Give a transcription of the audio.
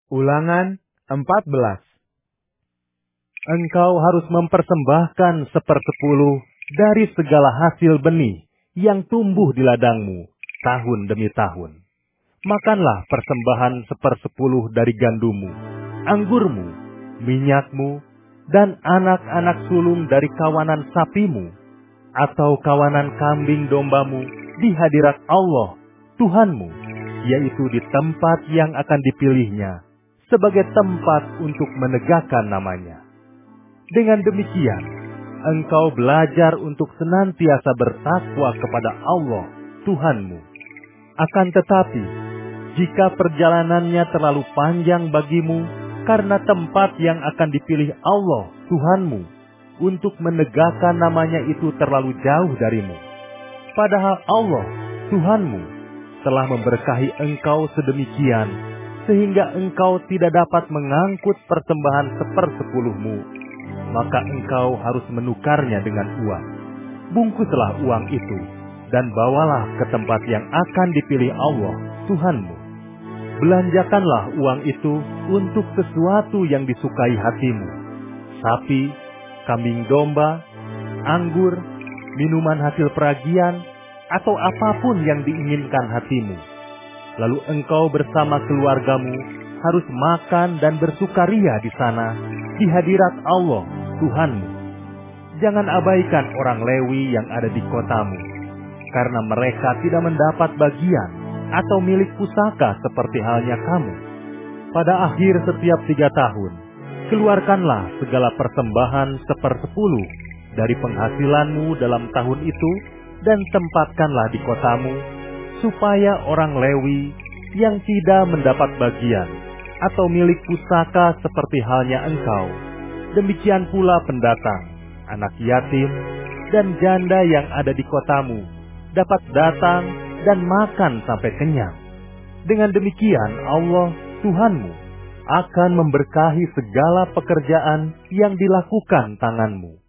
Ulangan 14. Engkau harus mempersembahkan 1/10 dari segala hasil benih yang tumbuh di ladangmu tahun demi tahun. Makanlah persembahan 1/10 dari gandummu, anggurmu, minyakmu, dan anak-anak sulung dari kawanan sapimu, atau kawanan kambing dombamu di hadirat Allah, Tuhanmu, yaitu di tempat yang akan dipilihnya, sebagai tempat untuk menegakkan namanya. Dengan demikian, engkau belajar untuk senantiasa bertakwa kepada Allah, Tuhanmu. Akan tetapi, jika perjalanannya terlalu panjang bagimu karena tempat yang akan dipilih Allah, Tuhanmu, untuk menegakkan namanya itu terlalu jauh darimu, padahal Allah, Tuhanmu, telah memberkahi engkau sedemikian, sehingga engkau tidak dapat mengangkut persembahan 1/10-mu, maka engkau harus menukarnya dengan uang. Bungkuslah uang itu, dan bawalah ke tempat yang akan dipilih Allah, Tuhanmu. Belanjakanlah uang itu untuk sesuatu yang disukai hatimu: sapi, kambing domba, anggur, minuman hasil peragian, atau apapun yang diinginkan hatimu. Lalu engkau bersama keluargamu harus makan dan bersukaria di sana, di hadirat Allah, Tuhanmu. Jangan abaikan orang Lewi yang ada di kotamu, karena mereka tidak mendapat bagian atau milik pusaka seperti halnya kamu. Pada akhir setiap 3 tahun, keluarkanlah segala persembahan 1/10 dari penghasilanmu dalam tahun itu, dan tempatkanlah di kotamu, supaya orang Lewi yang tidak mendapat bagian atau milik pusaka seperti halnya engkau, demikian pula pendatang, anak yatim, dan janda yang ada di kotamu, dapat datang dan makan sampai kenyang. Dengan demikian Allah, Tuhanmu, akan memberkahi segala pekerjaan yang dilakukan tanganmu.